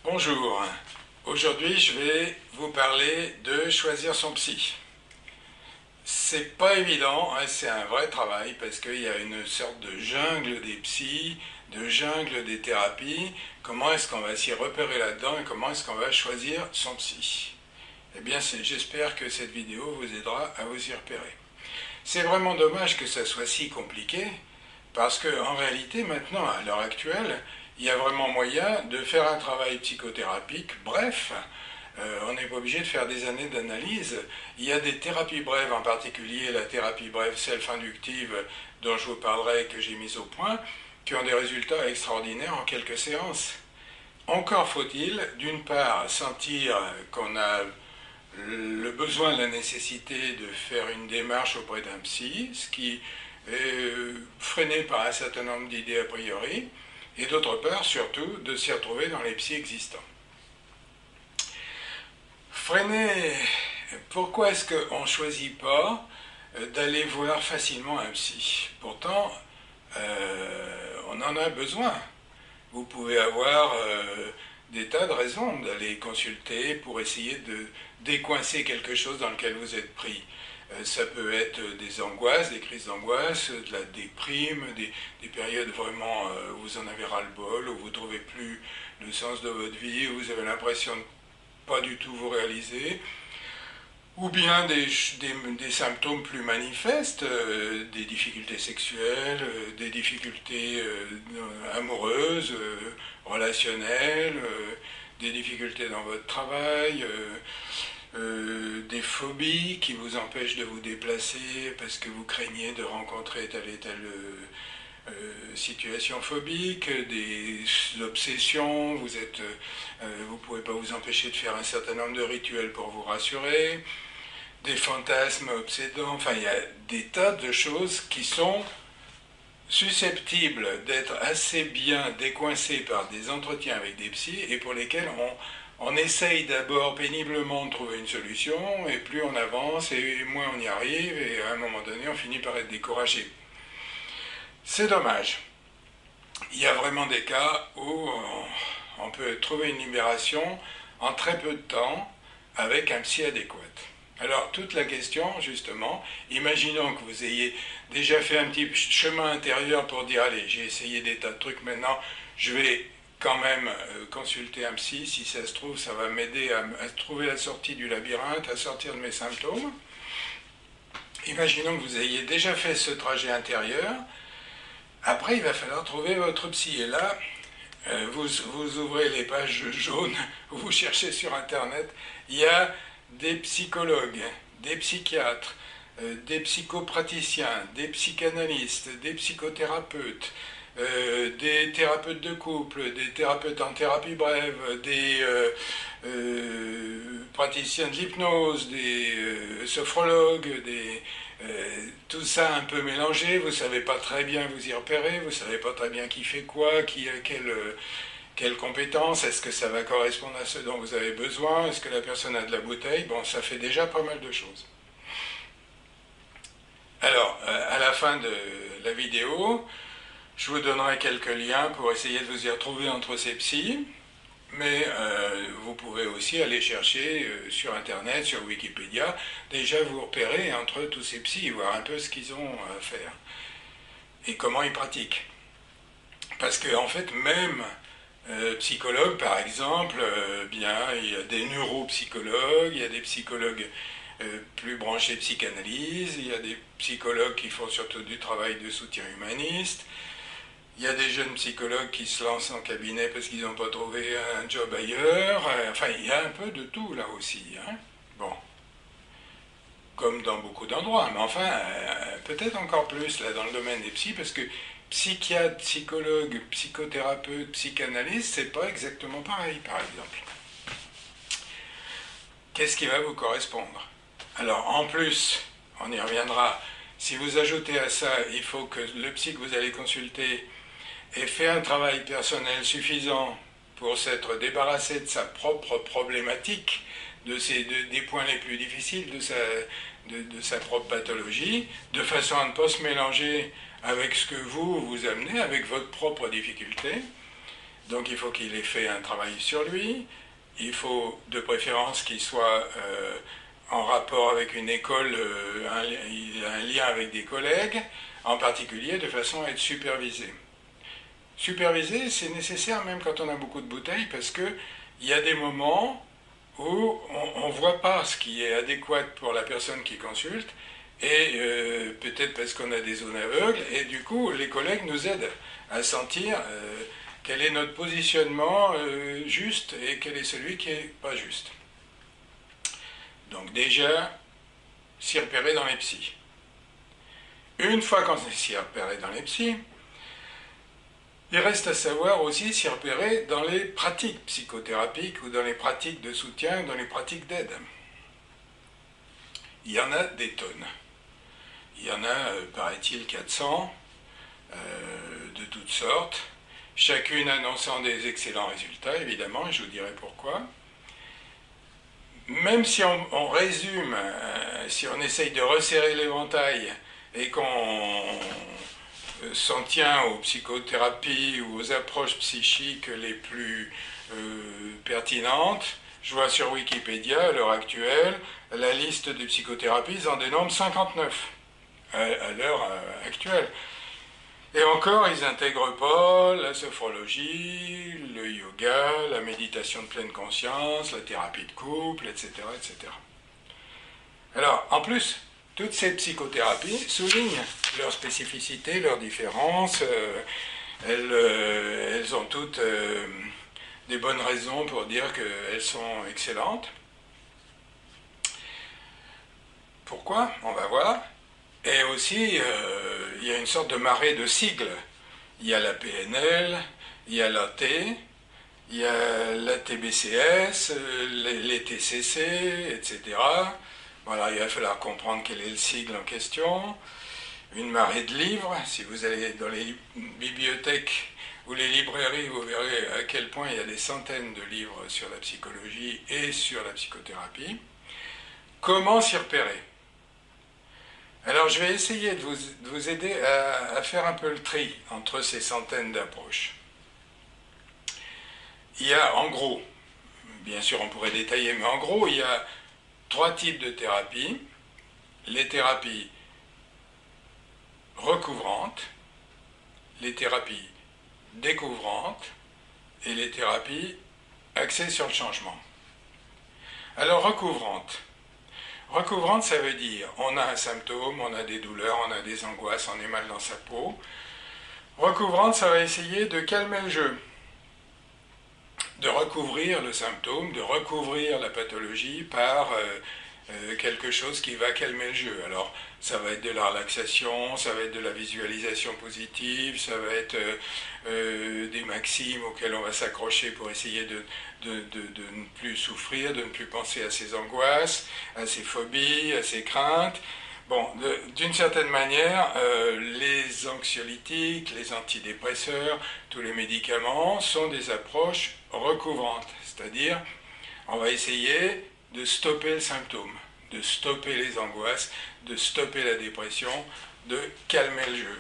Bonjour, aujourd'hui je vais vous parler de choisir son psy. C'est pas évident, hein, c'est un vrai travail parce qu'il y a une sorte de jungle des psys, de jungle des thérapies. Comment est-ce qu'on va s'y repérer là-dedans et comment est-ce qu'on va choisir son psy? Eh bien, j'espère que cette vidéo vous aidera à vous y repérer. C'est vraiment dommage que ça soit si compliqué parce qu'en réalité, maintenant, à l'heure actuelle, il y a vraiment moyen de faire un travail psychothérapique bref. On n'est pas obligé de faire des années d'analyse. Il y a des thérapies brèves, en particulier la thérapie brève self-inductive dont je vous parlerai et que j'ai mise au point, qui ont des résultats extraordinaires en quelques séances. Encore faut-il, d'une part, sentir qu'on a le besoin, la nécessité de faire une démarche auprès d'un psy, ce qui est freiné par un certain nombre d'idées a priori, et d'autre part, surtout, de s'y retrouver dans les psys existants. Freiner, pourquoi est-ce qu'on ne choisit pas d'aller voir facilement un psy? Pourtant, on en a besoin. Vous pouvez avoir des tas de raisons d'aller consulter pour essayer de décoincer quelque chose dans lequel vous êtes pris. Ça peut être des angoisses, des crises d'angoisse, de la déprime, des périodes vraiment où vous en avez ras-le-bol, où vous ne trouvez plus le sens de votre vie, où vous avez l'impression de pas du tout vous réaliser, ou bien des symptômes plus manifestes, des difficultés sexuelles, des difficultés amoureuses, relationnelles, des difficultés dans votre travail, des phobies qui vous empêchent de vous déplacer parce que vous craignez de rencontrer telle et telle situation phobique, des obsessions, vous ne pouvez pas vous empêcher de faire un certain nombre de rituels pour vous rassurer, des fantasmes obsédants, enfin il y a des tas de choses qui sont susceptibles d'être assez bien décoincées par des entretiens avec des psys et pour lesquels on essaye d'abord péniblement de trouver une solution et plus on avance et moins on y arrive et à un moment donné on finit par être découragé. C'est dommage. Il y a vraiment des cas où on peut trouver une libération en très peu de temps avec un psy adéquat. Alors, toute la question, justement, imaginons que vous ayez déjà fait un petit chemin intérieur pour dire, allez, j'ai essayé des tas de trucs, maintenant, je vais quand même consulter un psy, si ça se trouve, ça va m'aider à trouver la sortie du labyrinthe, à sortir de mes symptômes. Imaginons que vous ayez déjà fait ce trajet intérieur. Après, il va falloir trouver votre psy. Et là, vous ouvrez les pages jaunes, vous cherchez sur Internet, il y a des psychologues, des psychiatres, des psychopraticiens, des psychanalystes, des psychothérapeutes, des thérapeutes de couple, des thérapeutes en thérapie brève, des praticiens de l'hypnose, des sophrologues, tout ça un peu mélangé, vous ne savez pas très bien vous y repérer, vous ne savez pas très bien qui fait quoi, qui a quelle compétence, est-ce que ça va correspondre à ce dont vous avez besoin, est-ce que la personne a de la bouteille, bon, ça fait déjà pas mal de choses. Alors, à la fin de la vidéo, je vous donnerai quelques liens pour essayer de vous y retrouver entre ces psys, mais vous pouvez aussi aller chercher sur Internet, sur Wikipédia, déjà vous repérer entre tous ces psys, voir un peu ce qu'ils ont à faire et comment ils pratiquent. Parce qu'en fait, même psychologues, par exemple, bien, il y a des neuropsychologues, il y a des psychologues plus branchés psychanalyse, il y a des psychologues qui font surtout du travail de soutien humaniste, il y a des jeunes psychologues qui se lancent en cabinet parce qu'ils n'ont pas trouvé un job ailleurs. Enfin, il y a un peu de tout là aussi. Hein. Bon, comme dans beaucoup d'endroits, mais enfin, peut-être encore plus là dans le domaine des psys, parce que psychiatre, psychologue, psychothérapeute, psychanalyste, c'est pas exactement pareil, par exemple. Qu'est-ce qui va vous correspondre? Alors, en plus, on y reviendra, si vous ajoutez à ça, il faut que le psy que vous allez consulter ait fait un travail personnel suffisant pour s'être débarrassé de sa propre problématique, des points les plus difficiles de sa propre pathologie, de façon à ne pas se mélanger avec ce que vous amenez, avec votre propre difficulté. Donc il faut qu'il ait fait un travail sur lui, il faut de préférence qu'il soit en rapport avec une école, il a un lien avec des collègues, en particulier de façon à être supervisé. Superviser, c'est nécessaire même quand on a beaucoup de bouteilles, parce qu'il y a des moments où on ne voit pas ce qui est adéquat pour la personne qui consulte, et peut-être parce qu'on a des zones aveugles, et du coup les collègues nous aident à sentir quel est notre positionnement juste et quel est celui qui n'est pas juste. Donc déjà, s'y repérer dans les psys. Une fois qu'on s'y repéré dans les psys, il reste à savoir aussi s'y repérer dans les pratiques psychothérapiques ou dans les pratiques de soutien, dans les pratiques d'aide. Il y en a des tonnes. Il y en a, paraît-il, 400, de toutes sortes, chacune annonçant des excellents résultats, évidemment, et je vous dirai pourquoi. Même si on résume, si on essaye de resserrer l'éventail et qu'on s'en tient aux psychothérapies ou aux approches psychiques les plus pertinentes, je vois sur Wikipédia, à l'heure actuelle, la liste des psychothérapies en dénombre 59, à l'heure actuelle. Et encore, ils n'intègrent pas la sophrologie, le yoga, la méditation de pleine conscience, la thérapie de couple, etc., etc. Alors, en plus, toutes ces psychothérapies soulignent leurs spécificités, leurs différences. Elles ont toutes des bonnes raisons pour dire qu'elles sont excellentes. Pourquoi? On va voir. Et aussi, il y a une sorte de marée de sigles. Il y a la PNL, il y a l'AT, il y a la TBCS, les TCC, etc. Voilà, il va falloir comprendre quel est le sigle en question. Une marée de livres. Si vous allez dans les bibliothèques ou les librairies, vous verrez à quel point il y a des centaines de livres sur la psychologie et sur la psychothérapie. Comment s'y repérer? Alors je vais essayer de vous aider à faire un peu le tri entre ces centaines d'approches. Il y a en gros, bien sûr on pourrait détailler, mais en gros il y a 3 types de thérapies. Les thérapies recouvrantes, les thérapies découvrantes et les thérapies axées sur le changement. Alors recouvrantes. Recouvrante, ça veut dire on a un symptôme, on a des douleurs, on a des angoisses, on est mal dans sa peau. Recouvrante, ça va essayer de calmer le jeu, de recouvrir le symptôme, de recouvrir la pathologie par quelque chose qui va calmer le jeu. Alors, ça va être de la relaxation, ça va être de la visualisation positive, ça va être des maximes auxquelles on va s'accrocher pour essayer de ne plus souffrir, de ne plus penser à ses angoisses, à ses phobies, à ses craintes. Bon, d'une certaine manière, les anxiolytiques, les antidépresseurs, tous les médicaments sont des approches recouvrantes, c'est-à-dire on va essayer de stopper le symptôme, de stopper les angoisses, de stopper la dépression, de calmer le jeu.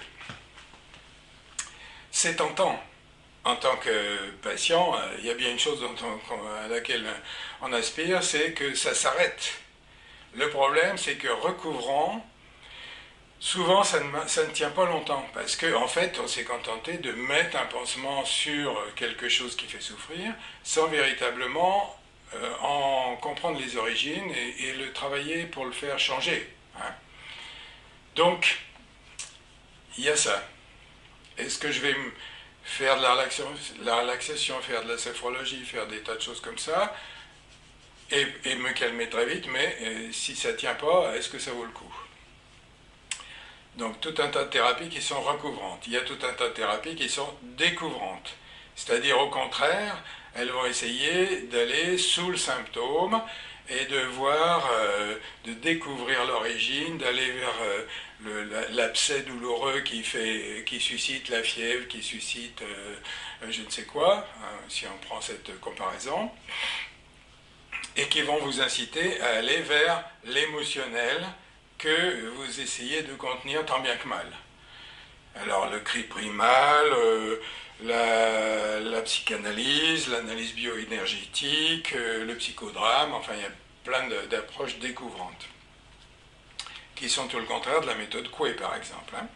C'est tentant. En tant que patient, il y a bien une chose à laquelle on aspire, c'est que ça s'arrête. Le problème, c'est que recouvrant, souvent ça ne tient pas longtemps, parce qu'en fait, on s'est contenté de mettre un pansement sur quelque chose qui fait souffrir, sans véritablement en comprendre les origines et le travailler pour le faire changer. Hein. Donc, il y a ça. Est-ce que je vais faire de la relaxation, faire de la sophrologie, faire des tas de choses comme ça, et me calmer très vite, mais si ça ne tient pas, est-ce que ça vaut le coup? Donc tout un tas de thérapies qui sont recouvrantes. Il y a tout un tas de thérapies qui sont découvrantes. C'est-à-dire au contraire, elles vont essayer d'aller sous le symptôme et de voir, de découvrir l'origine, d'aller vers l'abcès douloureux qui suscite la fièvre, qui suscite je ne sais quoi, hein, si on prend cette comparaison, et qui vont vous inciter à aller vers l'émotionnel que vous essayez de contenir tant bien que mal. Alors le cri primal, la psychanalyse, l'analyse bioénergétique, le psychodrame, enfin il y a plein d'approches découvrantes, qui sont tout le contraire de la méthode Coué par exemple. Hein.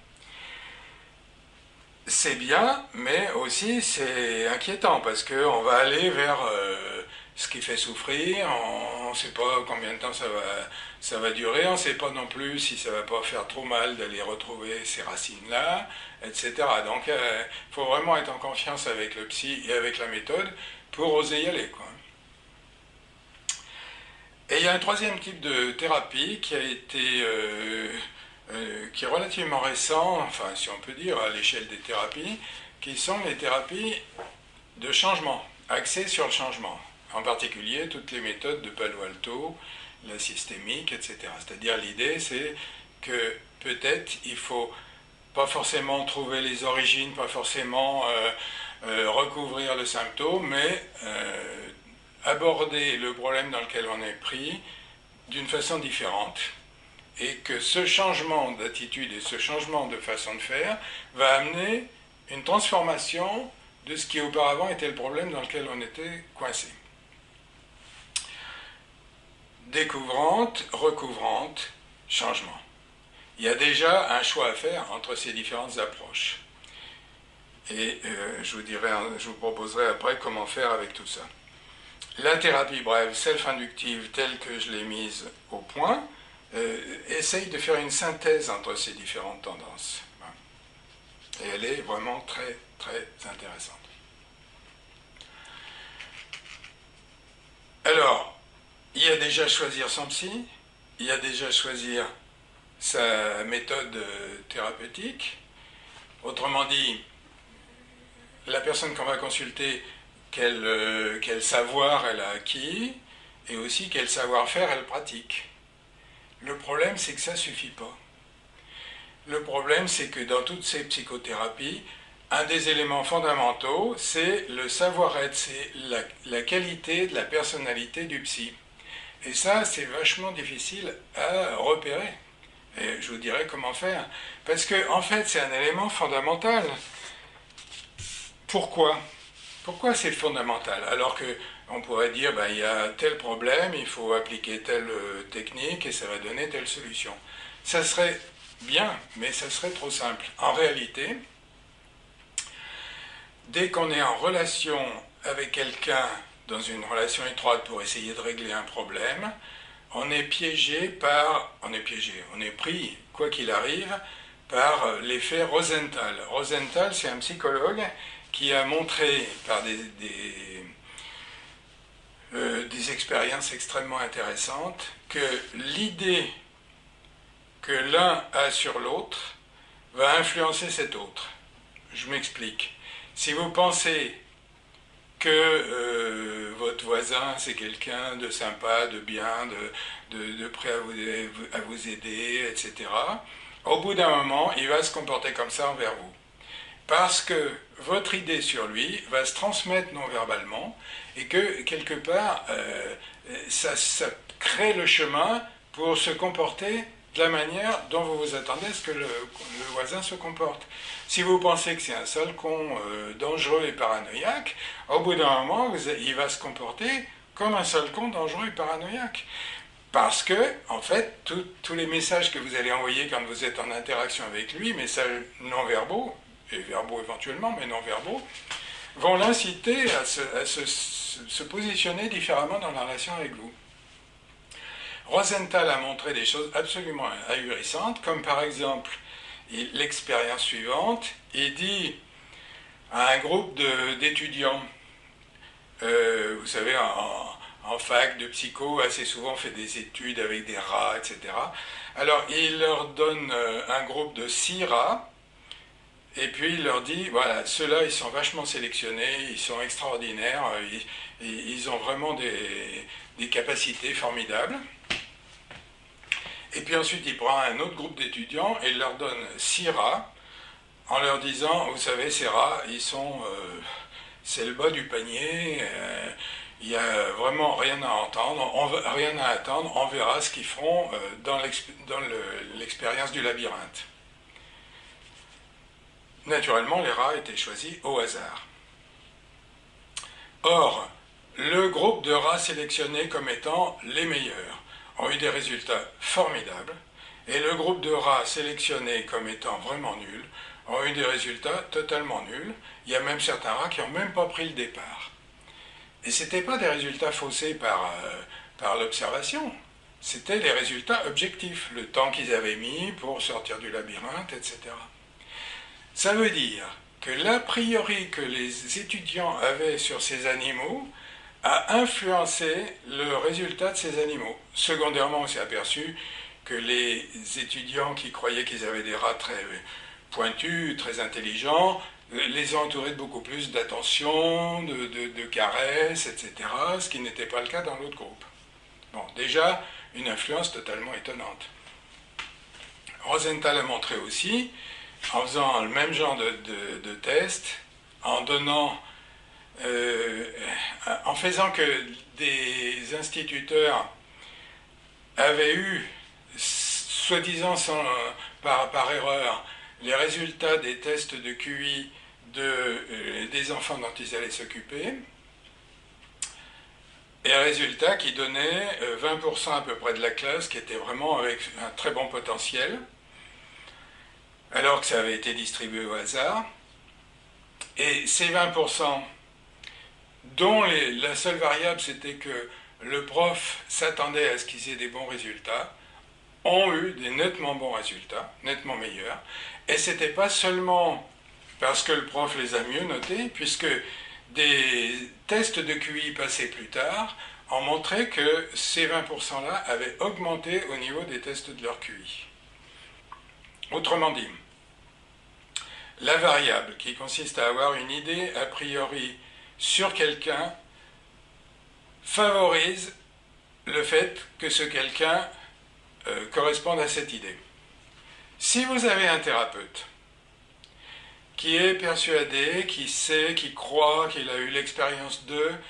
C'est bien, mais aussi c'est inquiétant, parce qu'on va aller vers ce qui fait souffrir, on ne sait pas combien de temps ça va durer, on ne sait pas non plus si ça ne va pas faire trop mal d'aller retrouver ces racines-là, etc. Donc il faut vraiment être en confiance avec le psy et avec la méthode pour oser y aller, quoi. Et il y a un troisième type de thérapie qui a été qui est relativement récent, enfin si on peut dire à l'échelle des thérapies, qui sont les thérapies de changement, axées sur le changement. En particulier toutes les méthodes de Palo Alto, la systémique, etc. C'est-à-dire l'idée c'est que peut-être il faut pas forcément trouver les origines, pas forcément recouvrir le symptôme, mais aborder le problème dans lequel on est pris d'une façon différente, et que ce changement d'attitude et ce changement de façon de faire va amener une transformation de ce qui auparavant était le problème dans lequel on était coincé. Découvrante, recouvrante, changement. Il y a déjà un choix à faire entre ces différentes approches. Et je vous proposerai après comment faire avec tout ça. La thérapie brève self-inductive telle que je l'ai mise au point essaye de faire une synthèse entre ces différentes tendances. Et elle est vraiment très, très intéressante. Alors, il y a déjà choisir son psy, il y a déjà choisir sa méthode thérapeutique. Autrement dit, la personne qu'on va consulter, quel savoir elle a acquis, et aussi quel savoir-faire elle pratique. Le problème, c'est que ça ne suffit pas. Le problème, c'est que dans toutes ces psychothérapies, un des éléments fondamentaux, c'est le savoir-être, c'est la qualité de la personnalité du psy. Et ça, c'est vachement difficile à repérer. Et je vous dirai comment faire. Parce que, en fait, c'est un élément fondamental. Pourquoi ? Pourquoi c'est fondamental ? Alors qu'on pourrait dire, il y a tel problème, il faut appliquer telle technique et ça va donner telle solution. Ça serait bien, mais ça serait trop simple. En réalité, dès qu'on est en relation avec quelqu'un, dans une relation étroite pour essayer de régler un problème, on est pris, quoi qu'il arrive, par l'effet Rosenthal. Rosenthal, c'est un psychologue qui a montré par des expériences extrêmement intéressantes que l'idée que l'un a sur l'autre va influencer cet autre. Je m'explique. Si vous pensez que votre voisin c'est quelqu'un de sympa, de bien, de prêt à vous aider, etc., au bout d'un moment, il va se comporter comme ça envers vous. Parce que votre idée sur lui va se transmettre non-verbalement et que, quelque part, ça crée le chemin pour se comporter de la manière dont vous vous attendez à ce que le voisin se comporte. Si vous pensez que c'est un sale con dangereux et paranoïaque, au bout d'un moment, il va se comporter comme un sale con dangereux et paranoïaque. Parce que, en fait, tous les messages que vous allez envoyer quand vous êtes en interaction avec lui, messages non-verbaux, et verbaux éventuellement, mais non-verbaux, vont l'inciter à se positionner différemment dans la relation avec vous. Rosenthal a montré des choses absolument ahurissantes, comme par exemple l'expérience suivante. Il dit à un groupe d'étudiants, vous savez, en fac de psycho, assez souvent on fait des études avec des rats, etc. Alors il leur donne un groupe de 6 rats, et puis il leur dit, voilà, ceux-là ils sont vachement sélectionnés, ils sont extraordinaires, ils ont vraiment des capacités formidables. Et puis ensuite il prend un autre groupe d'étudiants et il leur donne 6 rats, en leur disant, vous savez, ces rats, c'est le bas du panier, il n'y a vraiment rien à attendre, on verra ce qu'ils feront dans l'expérience du labyrinthe. naturellement, les rats étaient choisis au hasard. Or, le groupe de rats sélectionnés comme étant les meilleurs ont eu des résultats formidables, et le groupe de rats sélectionnés comme étant vraiment nuls ont eu des résultats totalement nuls. Il y a même certains rats qui n'ont même pas pris le départ. Et ce n'étaient pas des résultats faussés par l'observation, c'était les résultats objectifs, le temps qu'ils avaient mis pour sortir du labyrinthe, etc. Ça veut dire que l'a priori que les étudiants avaient sur ces animaux a influencé le résultat de ces animaux. Secondairement, on s'est aperçu que les étudiants qui croyaient qu'ils avaient des rats très pointus, très intelligents, les ont entourés de beaucoup plus d'attention, de caresses, etc., ce qui n'était pas le cas dans l'autre groupe. Bon, déjà, une influence totalement étonnante. Rosenthal a montré aussi, en faisant le même genre de test, en faisant que des instituteurs avaient eu, soi-disant par erreur, les résultats des tests de QI des enfants dont ils allaient s'occuper, et un résultat qui donnait 20% à peu près de la classe qui était vraiment avec un très bon potentiel, alors que ça avait été distribué au hasard. Et ces 20%, dont la seule variable c'était que le prof s'attendait à ce qu'ils aient des bons résultats, ont eu des nettement bons résultats, nettement meilleurs. Et ce n'était pas seulement parce que le prof les a mieux notés, puisque des tests de QI passés plus tard ont montré que ces 20%-là avaient augmenté au niveau des tests de leur QI. Autrement dit, la variable qui consiste à avoir une idée a priori sur quelqu'un favorise le fait que ce quelqu'un corresponde à cette idée. Si vous avez un thérapeute qui est persuadé, qui sait, qui croit, qu'il a eu l'expérience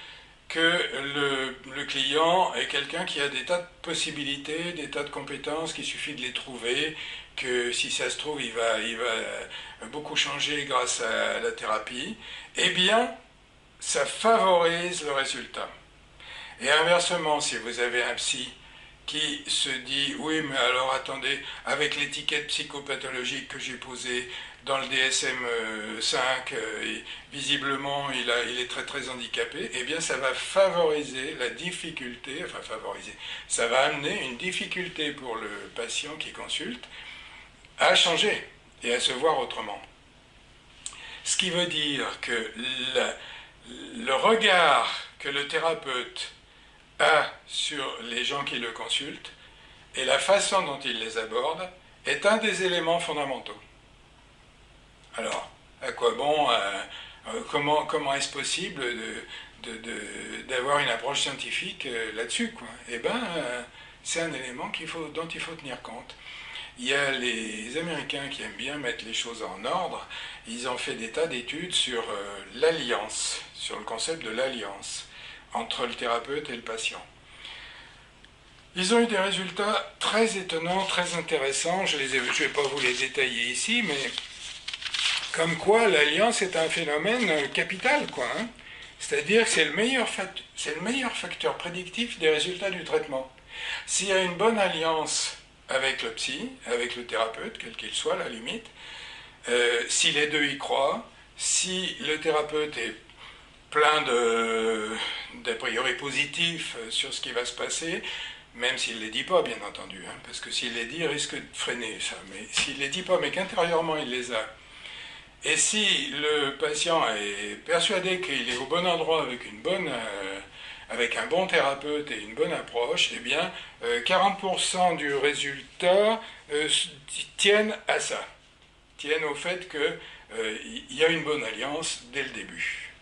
que le client est quelqu'un qui a des tas de possibilités, des tas de compétences, qu'il suffit de les trouver, que si ça se trouve, il va beaucoup changer grâce à la thérapie, eh bien, ça favorise le résultat. Et inversement, si vous avez un psy qui se dit « Oui, mais alors attendez, avec l'étiquette psychopathologique que j'ai posée dans le DSM-5, visiblement il est très très handicapé », eh bien ça va favoriser la difficulté, ça va amener une difficulté pour le patient qui consulte à changer et à se voir autrement. Ce qui veut dire que le regard que le thérapeute a sur les gens qui le consultent et la façon dont il les aborde est un des éléments fondamentaux. Alors, à quoi bon, comment est-ce possible d'avoir une approche scientifique là-dessus, quoi? Eh bien, c'est un élément dont il faut tenir compte. Il y a les Américains qui aiment bien mettre les choses en ordre. Ils ont fait des tas d'études sur l'alliance, sur le concept de l'alliance entre le thérapeute et le patient. Ils ont eu des résultats très étonnants, très intéressants. Je ne vais pas vous les détailler ici, mais comme quoi l'alliance est un phénomène capital, quoi. Hein. C'est-à-dire que c'est le meilleur facteur prédictif des résultats du traitement. S'il y a une bonne alliance avec le psy, avec le thérapeute, quel qu'il soit, à la limite, si les deux y croient, si le thérapeute est plein d'a priori positifs sur ce qui va se passer, même s'il ne les dit pas, bien entendu, hein, parce que s'il les dit, il risque de freiner ça, mais s'il ne les dit pas, mais qu'intérieurement il les a, et si le patient est persuadé qu'il est au bon endroit avec un bon thérapeute et une bonne approche, eh bien, 40% du résultat tiennent à ça, tiennent au fait qu'il y a une bonne alliance dès le début.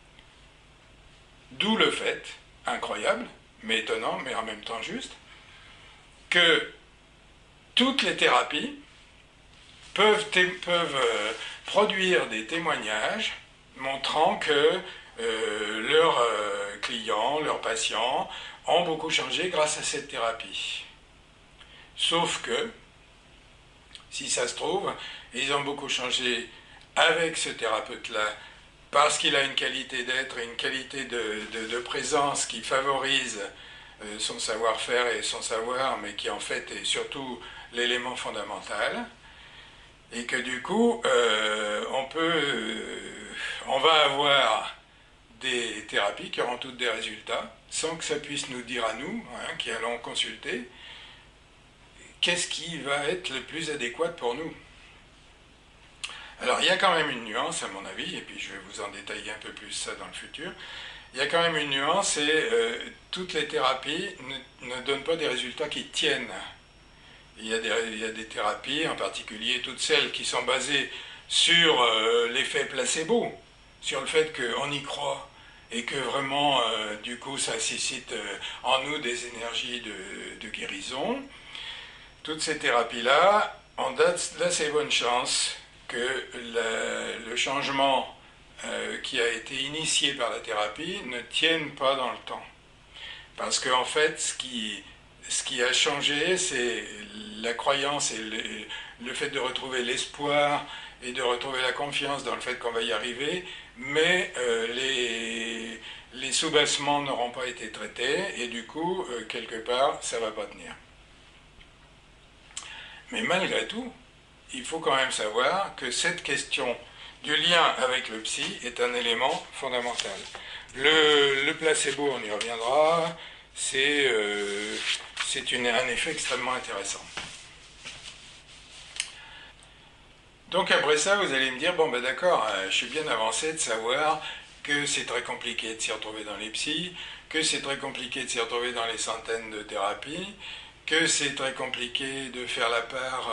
D'où le fait, incroyable, mais étonnant, mais en même temps juste, que toutes les thérapies peuvent produire des témoignages montrant que leurs clients, leurs patients ont beaucoup changé grâce à cette thérapie. Sauf que, si ça se trouve, ils ont beaucoup changé avec ce thérapeute-là, parce qu'il a une qualité d'être et une qualité de présence qui favorise son savoir-faire et son savoir, mais qui en fait est surtout l'élément fondamental, et que du coup, on va avoir des thérapies qui auront toutes des résultats, sans que ça puisse nous dire à nous, hein, qui allons consulter, qu'est-ce qui va être le plus adéquat pour nous. Alors il y a quand même une nuance à mon avis, et puis je vais vous en détailler un peu plus ça dans le futur. Il y a quand même une nuance, et toutes les thérapies ne donnent pas des résultats qui tiennent. Il y a des thérapies, en particulier toutes celles qui sont basées sur l'effet placebo, sur le fait qu'on y croit, et que vraiment, du coup, ça suscite en nous des énergies de guérison. Toutes ces thérapies-là ont d'assez bonnes chances que le changement qui a été initié par la thérapie ne tienne pas dans le temps. Parce qu'en fait, ce qui a changé, c'est la croyance et le fait de retrouver l'espoir et de retrouver la confiance dans le fait qu'on va y arriver, mais les soubassements n'auront pas été traités, et du coup, quelque part, ça ne va pas tenir. Mais malgré tout, il faut quand même savoir que cette question du lien avec le psy est un élément fondamental. Le placebo, on y reviendra, c'est un effet extrêmement intéressant. Donc après ça, vous allez me dire, bon ben d'accord, je suis bien avancé de savoir que c'est très compliqué de s'y retrouver dans les psys, que c'est très compliqué de s'y retrouver dans les centaines de thérapies, que c'est très compliqué de faire la part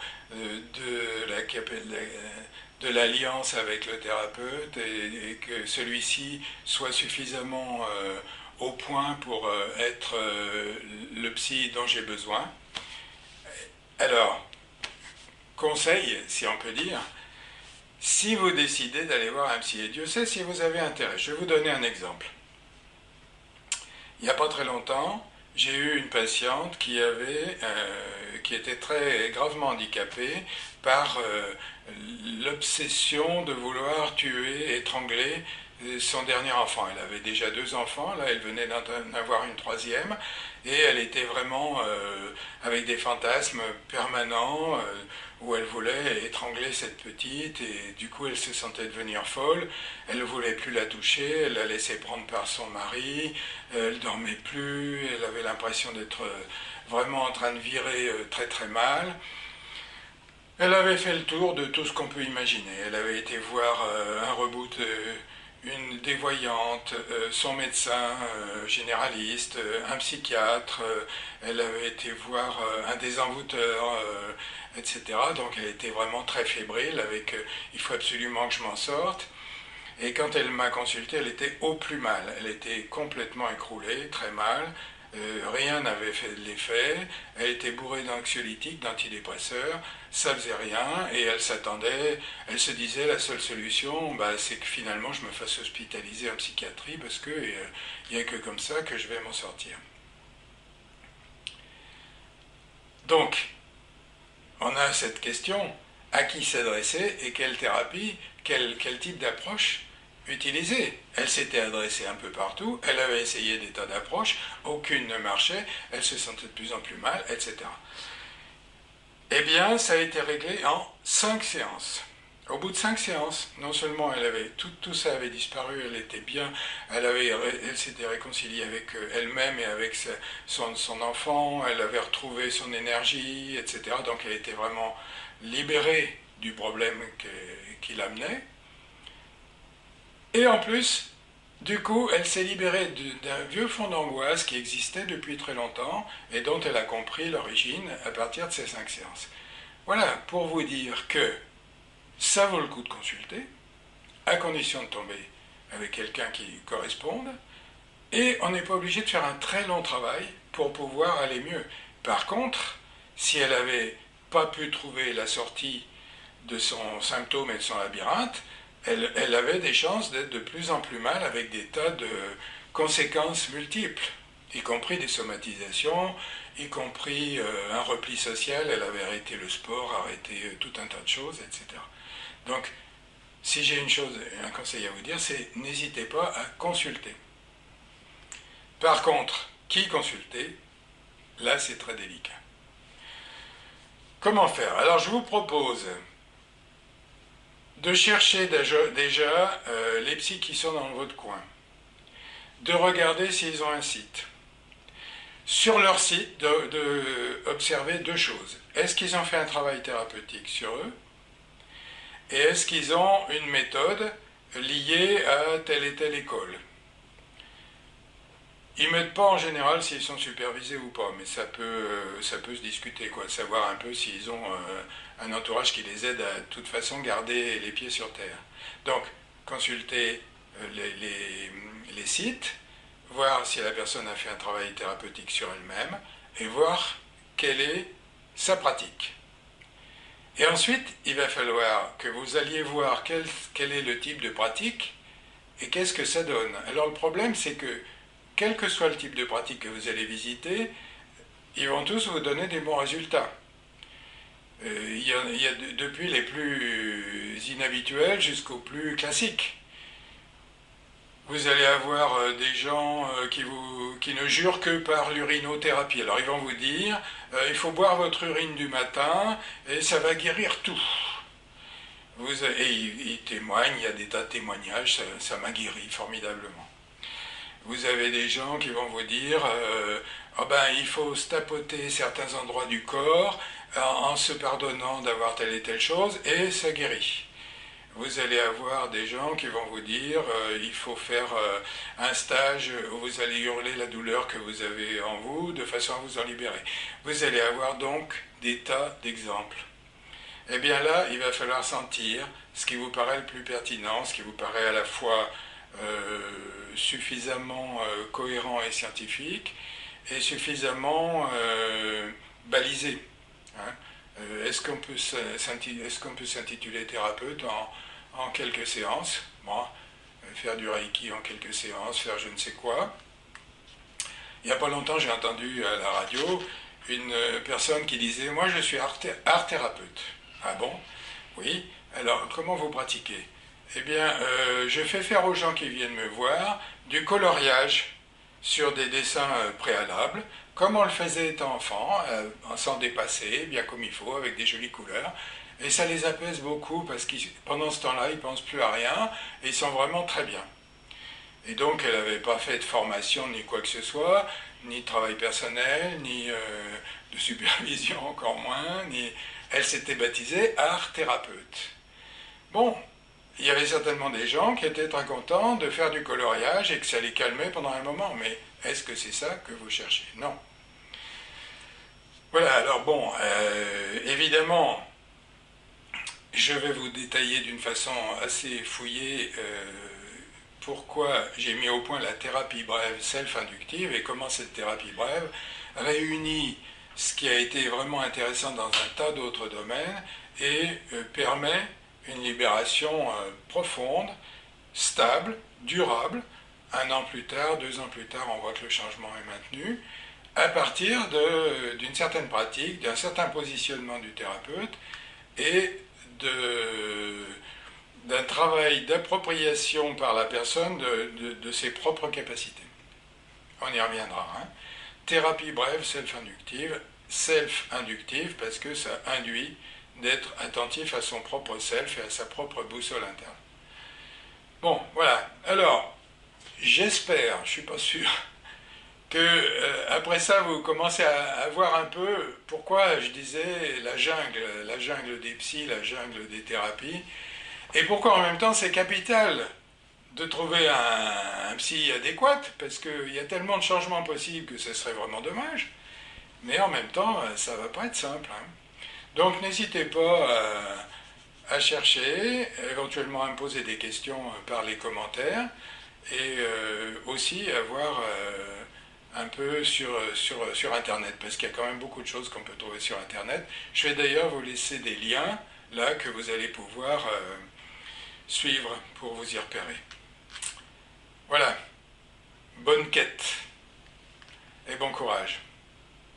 de l'alliance avec le thérapeute, et que celui-ci soit suffisamment au point pour être le psy dont j'ai besoin. Alors, conseil, si on peut dire, si vous décidez d'aller voir un psy, et Dieu sait si vous avez intérêt, je vais vous donner un exemple. Il n'y a pas très longtemps, j'ai eu une patiente qui était très gravement handicapée par l'obsession de vouloir tuer, étrangler son dernier enfant. Elle avait déjà 2 enfants, là elle venait d'en avoir une 3e, et elle était vraiment avec des fantasmes permanents où elle voulait étrangler cette petite, et du coup elle se sentait devenir folle, elle ne voulait plus la toucher, elle la laissait prendre par son mari, elle dormait plus, elle avait l'impression d'être vraiment en train de virer très très mal. Elle avait fait le tour de tout ce qu'on peut imaginer. Elle avait été voir un reboot, des voyantes, son médecin généraliste, un psychiatre, elle avait été voir un désenvoûteur, etc. Donc elle était vraiment très fébrile avec il faut absolument que je m'en sorte. Et quand elle m'a consulté, elle était au plus mal. Elle était complètement écroulée, très mal. Rien n'avait fait de l'effet, elle était bourrée d'anxiolytiques, d'antidépresseurs, ça faisait rien, et elle s'attendait, elle se disait la seule solution, c'est que finalement je me fasse hospitaliser en psychiatrie, parce que il n'y a que comme ça que je vais m'en sortir. Donc, on a cette question, à qui s'adresser et quelle thérapie, quel type d'approche utilisée. Elle s'était adressée un peu partout, elle avait essayé des tas d'approches, aucune ne marchait, elle se sentait de plus en plus mal, etc. Eh bien, ça a été réglé en 5 séances. Au bout de 5 séances, non seulement tout ça avait disparu, elle était bien, elle s'était réconciliée avec elle-même et avec son enfant, elle avait retrouvé son énergie, etc. Donc elle était vraiment libérée du problème qui l'amenait. Et en plus, du coup, elle s'est libérée d'un vieux fond d'angoisse qui existait depuis très longtemps et dont elle a compris l'origine à partir de ces 5 séances. Voilà, pour vous dire que ça vaut le coup de consulter, à condition de tomber avec quelqu'un qui corresponde, et on n'est pas obligé de faire un très long travail pour pouvoir aller mieux. Par contre, si elle n'avait pas pu trouver la sortie de son symptôme et de son labyrinthe, elle avait des chances d'être de plus en plus mal avec des tas de conséquences multiples, y compris des somatisations, y compris un repli social, elle avait arrêté le sport, arrêté tout un tas de choses, etc. Donc, si j'ai un conseil à vous dire, c'est n'hésitez pas à consulter. Par contre, qui consulter? Là, c'est très délicat. Comment faire? Alors, je vous propose de chercher déjà les psys qui sont dans votre coin, de regarder s'ils ont un site. Sur leur site, d'observer deux choses. Est-ce qu'ils ont fait un travail thérapeutique sur eux? Et est-ce qu'ils ont une méthode liée à telle et telle école? Ils ne mettent pas en général s'ils sont supervisés ou pas, mais ça peut se discuter, quoi, savoir un peu s'ils ont un entourage qui les aide à de toute façon garder les pieds sur terre. Donc, consulter les sites, voir si la personne a fait un travail thérapeutique sur elle-même, et voir quelle est sa pratique. Et ensuite, il va falloir que vous alliez voir quel est le type de pratique et qu'est-ce que ça donne. Alors le problème, c'est que, quel que soit le type de pratique que vous allez visiter, ils vont tous vous donner des bons résultats. Il y a depuis les plus inhabituels jusqu'aux plus classiques. Vous allez avoir des gens qui ne jurent que par l'urinothérapie. Alors ils vont vous dire, il faut boire votre urine du matin et ça va guérir tout. Et ils témoignent, il y a des tas de témoignages, ça m'a guéri formidablement. Vous avez des gens qui vont vous dire, oh ben, il faut se tapoter certains endroits du corps en se pardonnant d'avoir telle et telle chose et ça guérit. Vous allez avoir des gens qui vont vous dire il faut faire un stage où vous allez hurler la douleur que vous avez en vous de façon à vous en libérer. Vous allez avoir donc des tas d'exemples. Eh bien là, il va falloir sentir ce qui vous paraît le plus pertinent, ce qui vous paraît à la fois suffisamment cohérent et scientifique et suffisamment balisé. Hein. Est-ce qu'on peut s'intituler thérapeute en quelques séances? Bon, faire du reiki en quelques séances, faire je ne sais quoi. Il n'y a pas longtemps, j'ai entendu à la radio une personne qui disait « Moi, je suis art thérapeute. » Ah bon? Oui. Alors, comment vous pratiquez? Eh bien, je fais faire aux gens qui viennent me voir du coloriage sur des dessins préalables, comme on le faisait étant enfant, sans dépasser, bien comme il faut, avec des jolies couleurs. Et ça les apaise beaucoup parce que pendant ce temps-là, ils ne pensent plus à rien et ils sont vraiment très bien. Et donc, elle n'avait pas fait de formation ni quoi que ce soit, ni de travail personnel, ni de supervision encore moins, elle s'était baptisée art thérapeute. Bon, il y avait certainement des gens qui étaient très contents de faire du coloriage et que ça les calmait pendant un moment, mais est-ce que c'est ça que vous cherchez? Non. Voilà, alors bon, évidemment, je vais vous détailler d'une façon assez fouillée pourquoi j'ai mis au point la thérapie brève self-inductive et comment cette thérapie brève réunit ce qui a été vraiment intéressant dans un tas d'autres domaines et permet une libération profonde, stable, durable. 1 an plus tard, 2 ans plus tard, on voit que le changement est maintenu, à partir d'une certaine pratique, d'un certain positionnement du thérapeute et d'un travail d'appropriation par la personne de ses propres capacités. On y reviendra. Hein. Thérapie brève, self-inductive parce que ça induit d'être attentif à son propre self et à sa propre boussole interne. Bon, voilà. Alors, j'espère, je ne suis pas sûr, que après ça, vous commencez à voir un peu pourquoi je disais la jungle des psys, la jungle des thérapies, et pourquoi en même temps c'est capital de trouver un psy adéquat, parce qu'il y a tellement de changements possibles que ce serait vraiment dommage, mais en même temps, ça ne va pas être simple. Hein. Donc n'hésitez pas à chercher, éventuellement à me poser des questions par les commentaires, et aussi à voir un peu sur Internet, parce qu'il y a quand même beaucoup de choses qu'on peut trouver sur Internet. Je vais d'ailleurs vous laisser des liens, là, que vous allez pouvoir suivre pour vous y repérer. Voilà, bonne quête et bon courage.